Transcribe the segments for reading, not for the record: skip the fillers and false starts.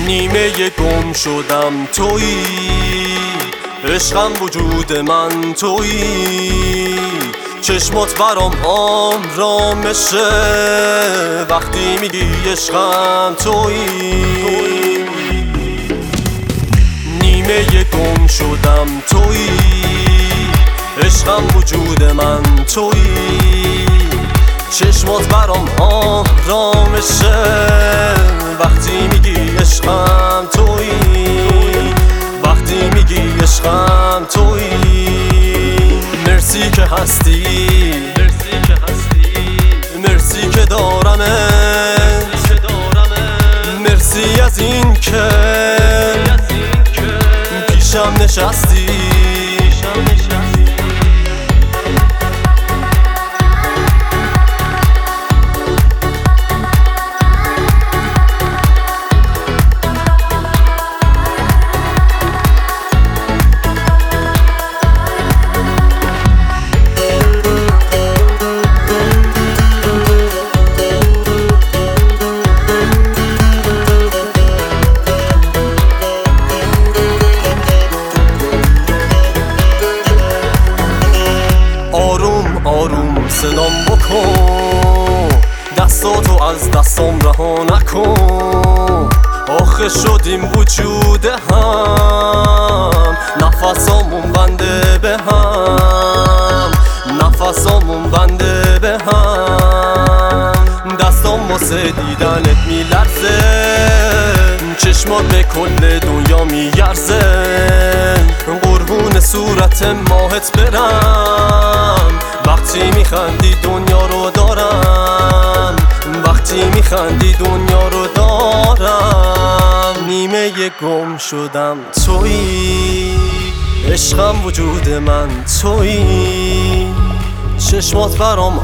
نیمه گم شدم تویی، عشقم وجود من تویی، چشمات برام آرامشه وقتی میگی عشقم تویی. نیمه گم شدم تویی، عشقم وجود من تویی، چشمات برام آرامشه وقتی میگی عشقم تویی، وقتی میگی عشقم تویی. مرسی که هستی، مرسی که دارمت، مرسی از این که پیشم نشستی. آروم صدام بکن، دستاتو از دستام رها نکن. آخه شدیم وجود هم، نفسامون بنده به هم، نفسامون بنده به هم. دستام واسه دیدنت میلرزه، چشمات به کل دنیا میگرزه. قربون صورت ماهت برم، وقتی میخندی دنیا رو دارم، وقتی میخندی دنیا رو دارم. نیمه گم شدم تویی، عشقم وجود من تویی، چشمات برام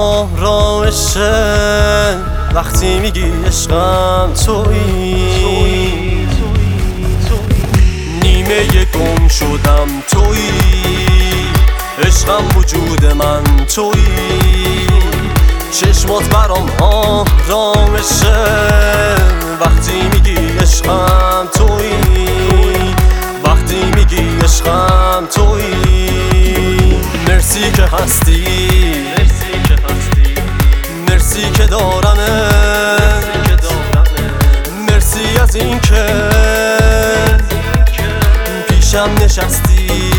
آرامشه وقتی میگی عشقم تویی. نیمه گم شدم تویی، عشقم وجود من تویی، چشمات برام آرامشه وقتی میگی عشقم تویی، وقتی میگی عشقم تویی. مرسی که هستی، مرسی که دارمت، مرسی از این که پیشم نشستی.